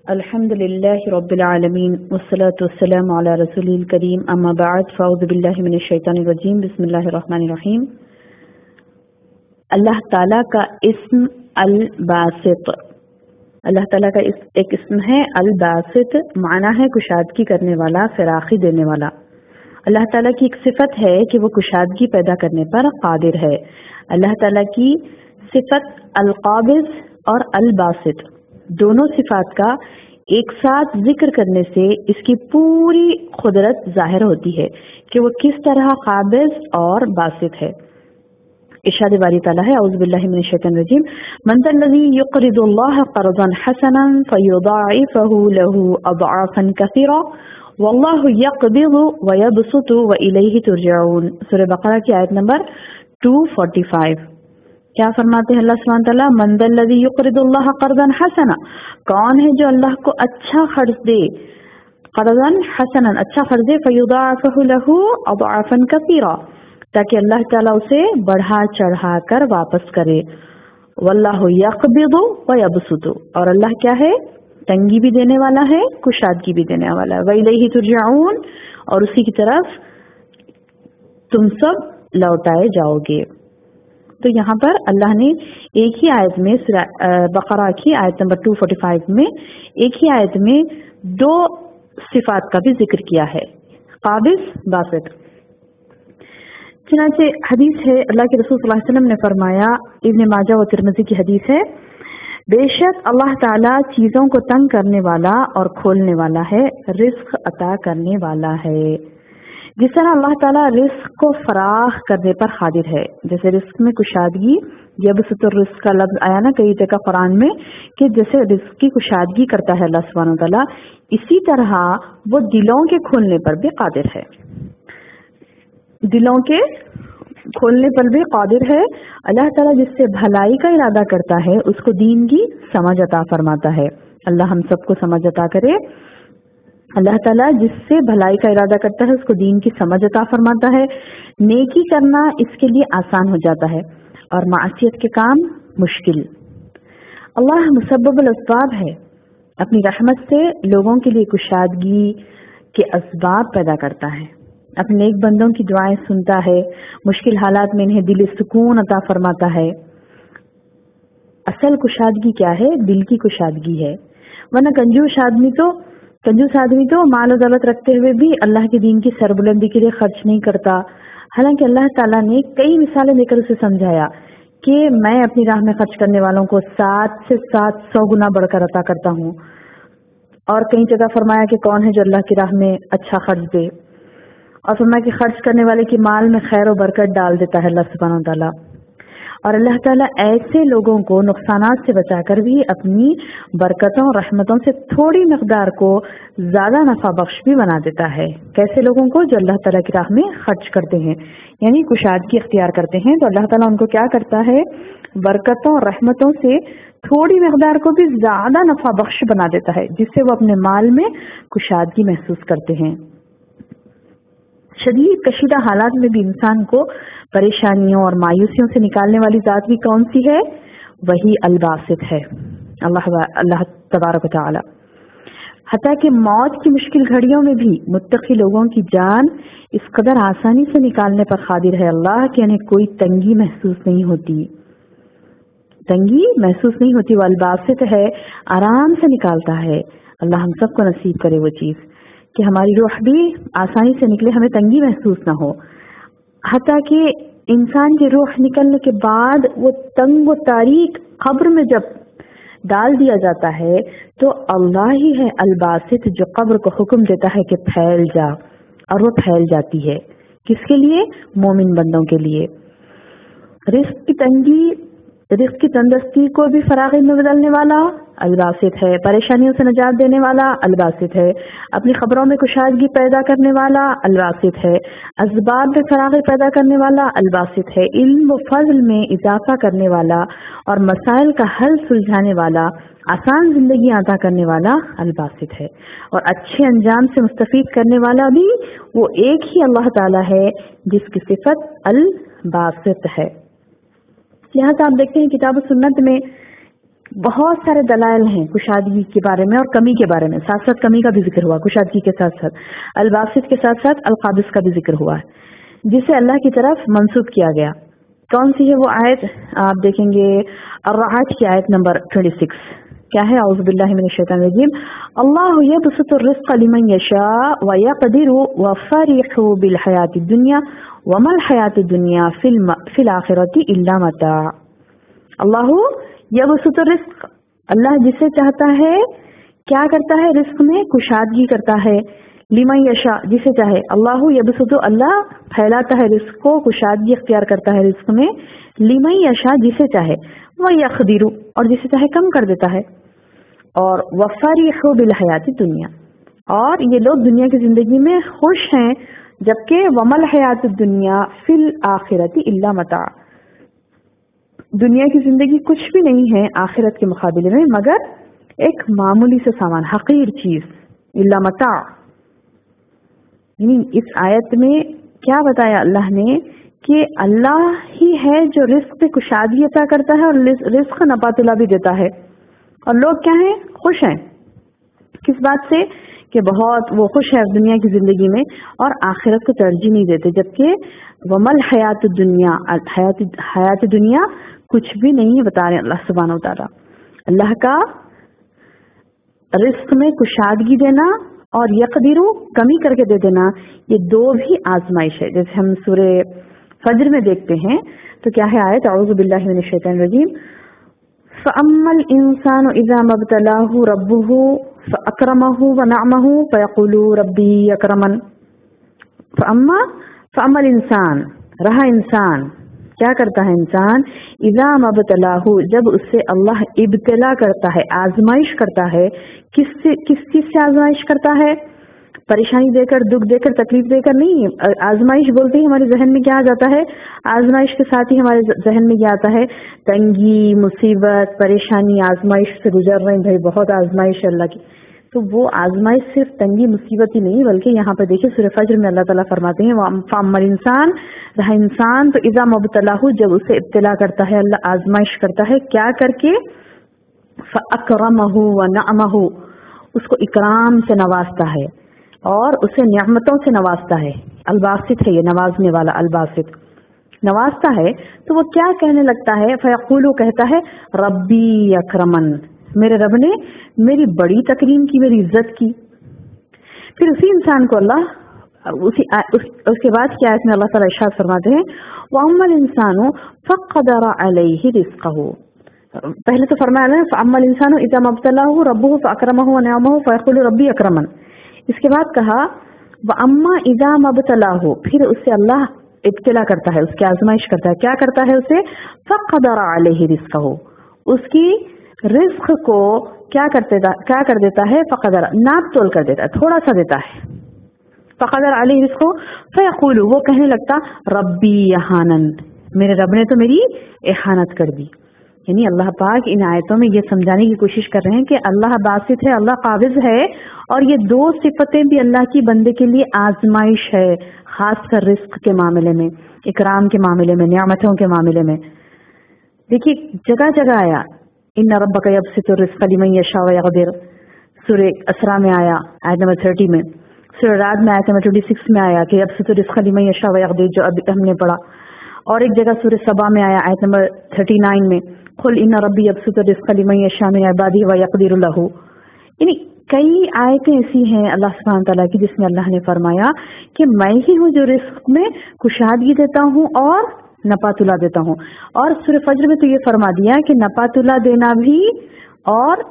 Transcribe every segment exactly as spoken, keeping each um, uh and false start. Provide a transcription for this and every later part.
الحمد للہ رب العالمین والصلاة والسلام علی رسول کریم اما بعد فاعوذ باللہ من الشیطان الرجیم بسم اللہ الرحمن الرحیم. اللہ تعالیٰ کا اسم الباسط، اللہ تعالیٰ کا ایک اسم ہے الباسط، معنی ہے کشادگی کرنے والا، فراخی دینے والا. اللہ تعالیٰ کی ایک صفت ہے کہ وہ کشادگی پیدا کرنے پر قادر ہے. اللہ تعالیٰ کی صفت القابض اور الباسط دونوں صفات کا ایک ساتھ ذکر کرنے سے اس کی پوری قدرت ظاہر ہوتی ہے کہ وہ کس طرح قابض اور باسط ہے. ارشاد باری تعالیٰ ہے اعوذ باللہ من الشیطان الرجیم من ذا الذی یقرض اللہ قرضا حسنا فیضاعفہ لہ اضعافا کثیرہ واللہ یقبض ویبسط والیہ ترجعون. سورہ بقرہ کی آیت نمبر دو سو پچاس. کیا فرماتے ہیں اللہ سبحانہ تعالیٰ؟ من ذا الذی یقرض اللہ قرضا حسنا، کون ہے جو اللہ کو اچھا قرض دے، قرضا حسنا اچھا قرض دے، فیضاعفہ لہ اضعافا کثیرہ تاکہ اللہ تعالیٰ اسے بڑھا چڑھا کر واپس کرے. واللہ یقبض ویبسط، اور اللہ کیا ہے؟ تنگی بھی دینے والا ہے، کشادگی بھی دینے والا ہے. وَإِلَيْهِ تُرْجَعُونَ، اور اسی کی طرف تم سب لوٹائے جاؤ گے. تو یہاں پر اللہ نے ایک ہی آیت میں بقرہ کی آیت نمبر دو سو پچاس میں ایک ہی آیت میں دو صفات کا بھی ذکر کیا ہے، قابض، باسط. چنانچہ حدیث ہے، اللہ کے رسول صلی اللہ علیہ وسلم نے فرمایا، ابن ماجہ و ترمذی کی حدیث ہے، بے شک اللہ تعالیٰ چیزوں کو تنگ کرنے والا اور کھولنے والا ہے، رزق عطا کرنے والا ہے. جس طرح اللہ تعالیٰ رزق کو فراخ کرنے پر قادر ہے، جیسے رزق میں کشادگی، یبسط الرزق کا لفظ آیا نا کئی جگہ قرآن میں کہ جیسے رزق کی کشادگی کرتا ہے اللہ سبحانہ وتعالیٰ، اسی طرح وہ دلوں کے کھولنے پر بھی قادر ہے. دلوں کے کھولنے پر بھی قادر ہے. اللہ تعالیٰ جس سے بھلائی کا ارادہ کرتا ہے اس کو دین کی سمجھ عطا فرماتا ہے. اللہ ہم سب کو سمجھ عطا کرے. اللہ تعالیٰ جس سے بھلائی کا ارادہ کرتا ہے اس کو دین کی سمجھ عطا فرماتا ہے. نیکی کرنا اس کے لیے آسان ہو جاتا ہے اور معصیت کے کام مشکل. اللہ مسبب الاسباب ہے، اپنی رحمت سے لوگوں کے لیے کشادگی کے اسباب پیدا کرتا ہے. اپنے نیک بندوں کی دعائیں سنتا ہے، مشکل حالات میں انہیں دل سکون عطا فرماتا ہے. اصل کشادگی کیا ہے؟ دل کی کشادگی ہے. ورنہ کنجوس آدمی تو کنجوس آدمی تو مال و دولت رکھتے ہوئے بھی اللہ کے دین کی سربلندی کے لیے خرچ نہیں کرتا. حالانکہ اللہ تعالیٰ نے کئی مثالیں دے کر اسے سمجھایا کہ میں اپنی راہ میں خرچ کرنے والوں کو سات سے سات سو گنا بڑھ کر عطا کرتا ہوں. اور کئی جگہ فرمایا کہ کون ہے جو اللہ کی راہ میں اچھا خرچ دے، اور فرمایا کہ خرچ کرنے والے کی مال میں خیر و برکت ڈال دیتا ہے اللہ سبحانہ و تعالیٰ. اور اللہ تعالیٰ ایسے لوگوں کو نقصانات سے بچا کر بھی اپنی برکتوں اور رحمتوں سے تھوڑی مقدار کو زیادہ نفع بخش بھی بنا دیتا ہے. کیسے لوگوں کو؟ جو اللہ تعالیٰ کی راہ میں خرچ کرتے ہیں، یعنی کشادگی اختیار کرتے ہیں، تو اللہ تعالیٰ ان کو کیا کرتا ہے؟ برکتوں اور رحمتوں سے تھوڑی مقدار کو بھی زیادہ نفع بخش بنا دیتا ہے، جس سے وہ اپنے مال میں کشادگی محسوس کرتے ہیں. شدید کشیدہ حالات میں بھی انسان کو پریشانیوں اور مایوسیوں سے نکالنے والی ذات بھی کون سی ہے؟ وہی الباسط ہے، اللہ اللہ تبارک و تعالی. حتیٰ کہ موت کی مشکل گھڑیوں میں بھی متقی لوگوں کی جان اس قدر آسانی سے نکالنے پر قادر ہے اللہ کہ انہیں کوئی تنگی محسوس نہیں ہوتی تنگی محسوس نہیں ہوتی وہ الباسط ہے، آرام سے نکالتا ہے. اللہ ہم سب کو نصیب کرے وہ چیز کہ ہماری روح بھی آسانی سے نکلے، ہمیں تنگی محسوس نہ ہو. حتیٰ کہ انسان کی روح نکلنے کے بعد وہ تنگ و تاریک قبر میں جب ڈال دیا جاتا ہے تو اللہ ہی ہے الباسط جو قبر کو حکم دیتا ہے کہ پھیل جا، اور وہ پھیل جاتی ہے. کس کے لیے؟ مومن بندوں کے لیے. رزق کی تنگی رزق کی تندرستی کو بھی فراغی میں بدلنے والا الباسط ہے. پریشانیوں سے نجات دینے والا الباسط ہے. اپنی خبروں میں کشادگی پیدا کرنے والا الباسط ہے. اسباب میں فراغی پیدا کرنے والا الباسط ہے. علم و فضل میں اضافہ کرنے والا اور مسائل کا حل سلجھانے والا، آسان زندگی عطا کرنے والا الباسط ہے. اور اچھے انجام سے مستفید کرنے والا بھی وہ ایک ہی اللہ تعالیٰ ہے جس کی صفت الباسط ہے. لہٰذا آپ دیکھتے ہیں کتاب و سنت میں بہت سارے دلائل ہیں کشادگی کے بارے میں اور کمی کے بارے میں. ساتھ ساتھ کمی کا بھی ذکر ہوا کشادگی کے ساتھ ساتھ. الباسط کے ساتھ ساتھ القابض کا بھی ذکر ہوا ہے جسے اللہ کی طرف منسوب کیا گیا. کون سی ہے وہ آیت؟ آپ دیکھیں گے الرعد کی آیت نمبر چھبیس. کیا ہے؟ اعوذ باللہ من الشیطان الرجیم. اللہ یبسط الرزق لمن یشاء ویقدر وفرحوا بالحیاۃ الدنیا وما الحیاۃ الدنیا فی الآخرۃ الا متاع. اللہ یبسط الرزق، اللہ جسے چاہتا ہے کیا کرتا ہے؟ رزق میں کشادگی کرتا ہے. لمن یشاء، جسے چاہے. اللہ یبسط، اللہ پھیلاتا ہے رزق کو، کشادگی اختیار کرتا ہے رزق میں. لمن یشاء، جسے چاہے. ویقدر، اور جسے چاہے کم کر دیتا ہے. اور وفرحوا بالحیات الدنیا، اور یہ لوگ دنیا کی زندگی میں خوش ہیں، جبکہ وما الحیات الدنیا فی الآخرۃ الا متاع، دنیا کی زندگی کچھ بھی نہیں ہے آخرت کے مقابلے میں مگر ایک معمولی سے سامان، حقیر چیز. الا متاع، یعنی اس آیت میں کیا بتایا اللہ نے کہ اللہ ہی ہے جو رزق پہ کشادگی عطا کرتا ہے اور رزق نپاتلا بھی دیتا ہے. اور لوگ کیا ہیں؟ خوش ہیں. کس بات سے؟ کہ بہت وہ خوش ہے دنیا کی زندگی میں اور آخرت کو ترجیح نہیں دیتے. جبکہ ومل حیات الدنیا، حیات حیات دنیا کچھ بھی نہیں ہے، بتا رہے اللہ سبحانہ و تعالیٰ. اللہ کا رزق میں کشادگی دینا اور یقدرو کمی کر کے دے دینا، یہ دو بھی آزمائش ہے. جیسے ہم سورہ فجر میں دیکھتے ہیں تو کیا ہے آیت؟ اعوذ باللہ من الشیطان الرجیم. فَأَمَّا الْإِنسَانُ إِذَا مَا ابْتَلَاهُ رَبُّهُ فَأَكْرَمَهُ وَنَعَمَهُ فَيَقُولُ رَبِّي أَكْرَمَنِ. فَأَمَّا فَأَمَّا الْإِنسَانُ، رہا انسان. کیا کرتا ہے انسان؟ اذا ما ابتلاہ، جب اس سے اللہ ابتلا کرتا ہے، آزمائش کرتا ہے. کس سے کس چیز سے آزمائش کرتا ہے؟ پریشانی دے کر، دکھ دے کر، تکلیف دے کر نہیں. آزمائش بولتے ہی ہمارے ذہن میں کیا آ جاتا ہے؟ آزمائش کے ساتھ ہی ہمارے ذہن میں کیا آتا ہے؟ تنگی، مصیبت، پریشانی. آزمائش سے گزر رہے ہیں بھائی، بہت آزمائش ہے اللہ کی. تو وہ آزمائش صرف تنگی مصیبت ہی نہیں، بلکہ یہاں پہ دیکھیں سورہ فجر میں اللہ تعالیٰ فرماتے ہیں فَأَمَّا الْإِنسَانُ، رہا انسان تو اذا ما ابتلاہ، جب اسے ابتلا کرتا ہے اللہ، آزمائش کرتا ہے. کیا کر کے؟ فَأَكْرَمَهُ وَنَعَمَهُ، اس کو اکرام سے نوازتا ہے اور اسے نعمتوں سے نوازتا ہے. الباسط ہے یہ، نوازنے والا. الباسط نوازتا ہے تو وہ کیا کہنے لگتا ہے؟ فیقول، کہتا ہے ربی اکرمن، میرے رب نے میری بڑی تکریم کی، میری عزت کی. پھر اسی انسان کو اللہ اسی اس, اس کے بعد کیا ہے؟ اللہ تعالیٰ ارشاد فرماتے ہیں وَأَمَّا الْإِنسَانُ فَقَدَرَ عَلَيْهِ رِزْقَهُ. پہلے تو فرمایا نا فَأَمَّا الْإِنسَانُ إِذَا مَا ابْتَلَاهُ رَبُّهُ فَأَكْرَمَهُ وَنَعَمَهُ فَيَقُولُ رَبِّي أَكْرَمَنِ. اس کے بعد کہا وَأَمَّا إِذَا مَا ابْتَلَاهُ، پھر اس سے اللہ ابتلا کرتا ہے، اس کی آزمائش کرتا ہے. کیا کرتا ہے اسے؟ فَقَدَرَ عَلَيْهِ رِزْقَهُ، اس کی رزق کو کیا کرتے کیا کر دیتا ہے؟ فقدر، ناپ تول کر دیتا ہے، تھوڑا سا دیتا ہے. فقدر علیہ رزقہ فیقول، وہ کہنے لگتا ربی اہانن، میرے رب نے تو میری احانت کر دی. یعنی اللہ پاک ان آیتوں میں یہ سمجھانے کی کوشش کر رہے ہیں کہ اللہ باسط ہے، اللہ قابض ہے، اور یہ دو صفتیں بھی اللہ کی بندے کے لیے آزمائش ہے، خاص کر رزق کے معاملے میں، اکرام کے معاملے میں، نعمتوں کے معاملے میں. دیکھیے جگہ جگہ آیا ان ربک یبسط الرزق لمن یشاء ویقدر، سورہ اسراء میں آیا آیت نمبر تیس میں، سورہ رعد میں آیت نمبر چھبیس میں آیا کہ یبسط الرزق لمن یشاء ویقدر، جو اب ہم نے پڑھا. اور ایک جگہ سورہ سبا میں آیا آیت نمبر انتیس میں قل ان ربی یبسط الرزق لمن یشاء من عباده ویقدر له. یعنی کئی آیتیں ایسی ہیں اللہ سبحانہ تعالیٰ کی جس میں اللہ نے فرمایا کہ میں ہی ہوں جو رزق میں کشادگی دیتا ہوں اور نپاتلا دیتا ہوں. اور سورہ فجر میں تو یہ فرما دیا کہ نپاتلا دینا بھی اور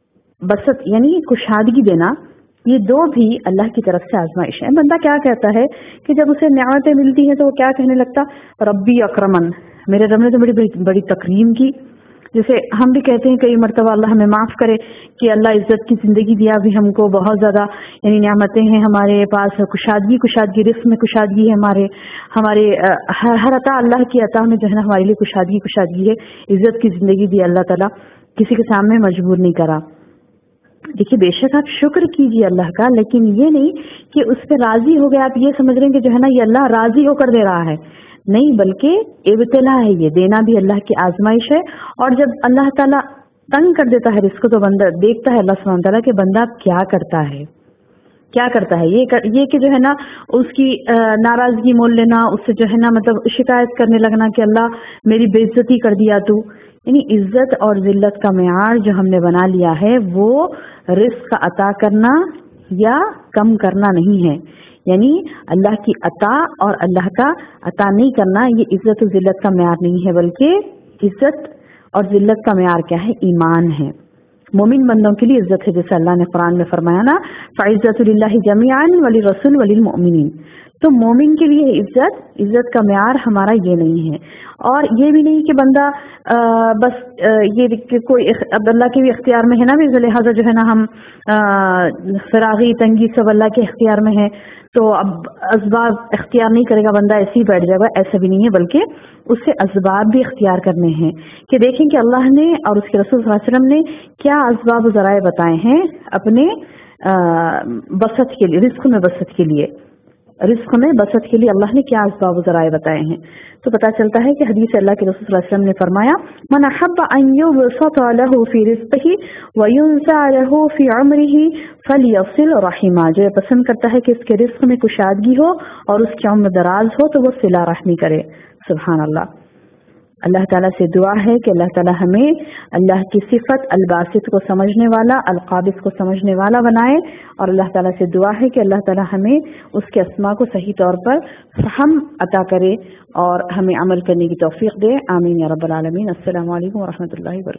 بسط یعنی کشادگی دینا، یہ دو بھی اللہ کی طرف سے آزمائش ہے. بندہ کیا کہتا ہے کہ جب اسے نعمتیں ملتی ہیں تو وہ کیا کہنے لگتا؟ ربی اکرمن، میرے رب نے تو بڑی بڑی, بڑی تکریم کی. جیسے ہم بھی کہتے ہیں کئی مرتبہ اللہ ہمیں معاف کرے کہ اللہ عزت کی زندگی دیا بھی ہم کو، بہت زیادہ یعنی نعمتیں ہیں ہمارے پاس، کشادگی کشادگی رزق میں کشادگی ہے، ہمارے ہمارے ہر ہر عطا اللہ کی عطا میں جو ہے نا ہمارے لیے کشادگی کشادگی ہے، عزت کی زندگی دی اللہ تعالیٰ، کسی کے سامنے مجبور نہیں کرا. دیکھیے بے شک آپ شکر کیجیے اللہ کا، لیکن یہ نہیں کہ اس پہ راضی ہو گئے آپ یہ سمجھ رہے ہیں کہ جو ہے نا یہ اللہ راضی ہو کر دے رہا ہے. نہیں، بلکہ ابتلا ہے، یہ دینا بھی اللہ کی آزمائش ہے. اور جب اللہ تعالیٰ تنگ کر دیتا ہے رزق تو بندہ دیکھتا ہے اللہ سبحانہ تعالیٰ کہ بندہ کیا کرتا ہے کیا کرتا ہے یہ کر, یہ کہ جو ہے نا اس کی ناراضگی مول لینا, اس سے جو ہے نا مطلب شکایت کرنے لگنا کہ اللہ میری بے عزتی کر دیا تو. یعنی عزت اور ذلت کا معیار جو ہم نے بنا لیا ہے وہ رزق عطا کرنا یا کم کرنا نہیں ہے. یعنی اللہ کی عطا اور اللہ کا عطا نہیں کرنا یہ عزت و ذلت کا معیار نہیں ہے, بلکہ عزت اور ذلت کا معیار کیا ہے؟ ایمان ہے. مومن بندوں کے لیے عزت ہے, جیسے اللہ نے قرآن میں فرمایا نا فَعِزَّةُ لِلَّهِ جَمِيعًا وَلِلرَّسُولِ وَلِلْمُؤْمِنِينَ. تو مومن کے لیے عزت عزت کا معیار ہمارا یہ نہیں ہے, اور یہ بھی نہیں کہ بندہ آ, بس آ, یہ کہ کوئی اب اللہ کے بھی اختیار میں ہے نا, بھی لہٰذا جو ہے نا ہم فراغی تنگی سب اللہ کے اختیار میں ہے تو اب اسباب اختیار نہیں کرے گا بندہ ایسے ہی بیٹھ جائے گا, ایسا بھی نہیں ہے, بلکہ اس سے اسباب بھی اختیار کرنے ہیں کہ دیکھیں کہ اللہ نے اور اس کے رسول صلی اللہ علیہ وسلم نے کیا اسباب و ذرائع بتائے ہیں اپنے بسط کے لیے, رزق میں بسط کے لیے رزق میں بسط کے لیے اللہ نے کیا اسباب و ذرائع بتائے ہیں. تو پتہ چلتا ہے کہ حدیث اللہ کے رسول صلی اللہ علیہ وسلم نے فرمایا من احب ان يبسط له في رزقه وينسع له في عمره فليصل رحمه. جو پسند کرتا ہے کہ اس کے رزق میں کشادگی ہو اور اس کی عمر دراز ہو تو وہ صلہ رحمی کرے. سبحان اللہ. اللہ تعالیٰ سے دعا ہے کہ اللہ تعالیٰ ہمیں اللہ کی صفت الباسط کو سمجھنے والا, القابض کو سمجھنے والا بنائے, اور اللہ تعالیٰ سے دعا ہے کہ اللہ تعالیٰ ہمیں اس کے اسماء کو صحیح طور پر فہم عطا کرے اور ہمیں عمل کرنے کی توفیق دے. آمین یا رب العالمین. السلام علیکم ورحمۃ اللہ وبرکاتہ.